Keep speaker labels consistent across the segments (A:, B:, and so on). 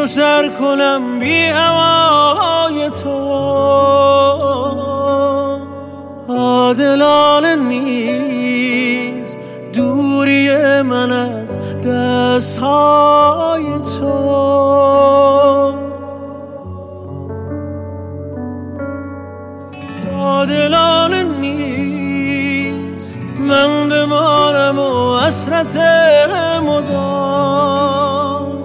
A: و سر کنم بی هوای تو. عادلانه نیست دوری من از دستهای تو. عادلانه نیست من بمانم و حسرت مدام.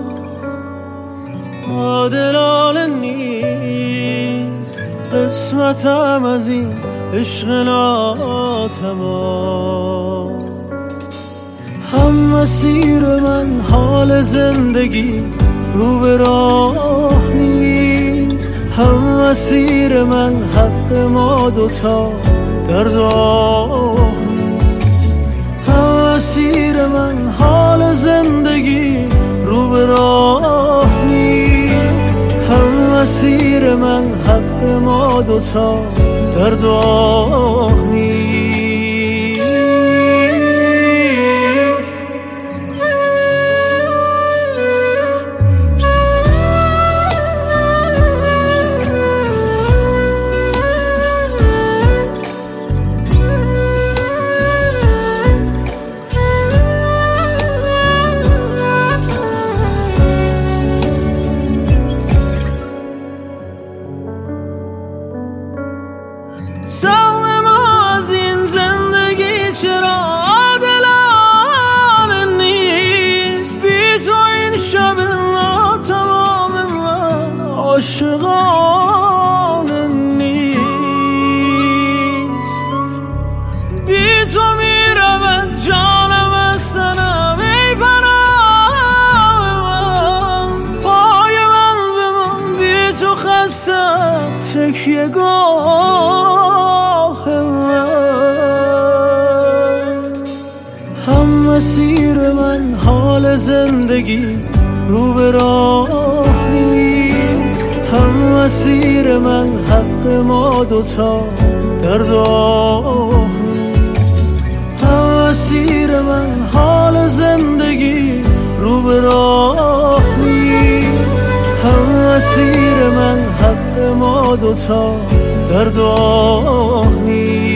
A: عادلانه نیست قسمتم از این عشق ناتمام. هم مسیر من حال زندگی رو به راه نیست، هم مسیر من حق ما دوتا در راه نیست. هم مسیر من حال زندگی رو به راه نیست، هم مسیر من حق ما دوتا در راه نیست. سهم ما از این زندگی چرا عادلانه نیست؟ بی تو این شب ناتمام من عاشقانه نیست. بی تو میرود جانم از تنم ای پناه من. پای من به من بی تو خستم تکیه گاه من. هم مسیر من حال زندگی رو به راه نیست، هم مسیر من حق ما دوتا در راه نیست. هم مسیر من حال زندگی رو به راه نیست، هم مسیر من حق ما دوتا در راه نیست.